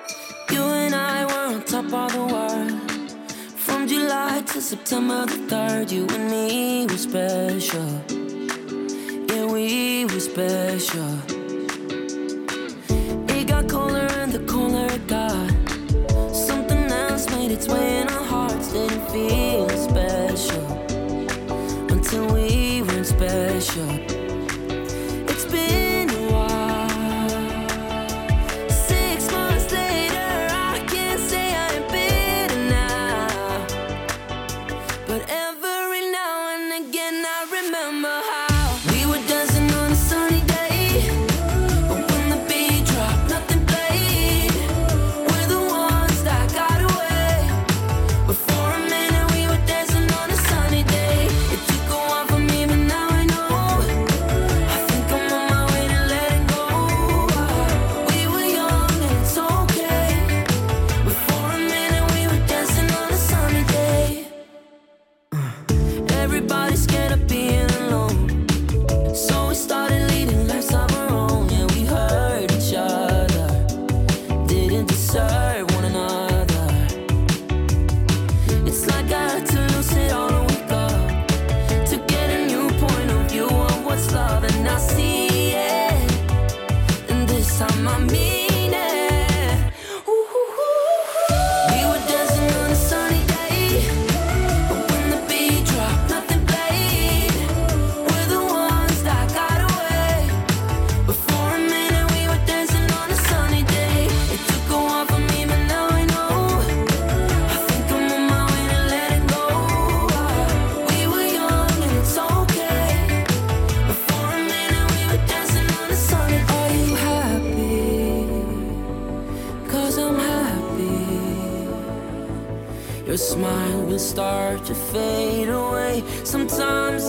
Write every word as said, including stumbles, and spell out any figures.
You and I were on top of the world. From July to September the third, you and me were special. Yeah, we were special. It got colder and the colder it got. Something else made its way in our hearts. Didn't feel special until we weren't special. It's been a while. Six months later, I can't say I'm bitter now. But every now and again I remember how we were dancing on a sunny day. But when the beat dropped, nothing played. We're the ones that got away. But for a minute we were dancing on a sunny day. It took a while for me, but now I know. I think I'm on my way to letting go. We were young and it's okay. But for a minute we were dancing on a sunny day. Everybody's scared of being alone, so we started leading lives of our own. Yeah, we hurt each other, didn't deserve one another. It's like I had to lose it all a week up to get a new point of view of what's love, and I see it, and this time I mean it. Ooh-hoo-hoo-hoo. We were dancing on a sunny day, but when the beat dropped, nothing played. We're the ones that got away. But for a minute we were dancing on a sunny day. It took a while for me, but now I know. I think I'm on my way to letting go. We were young and it's okay. But for a minute we were dancing on a sunny day. Are you happy? 'Cause I'm happy. Your smile will start to fade away. Sometimes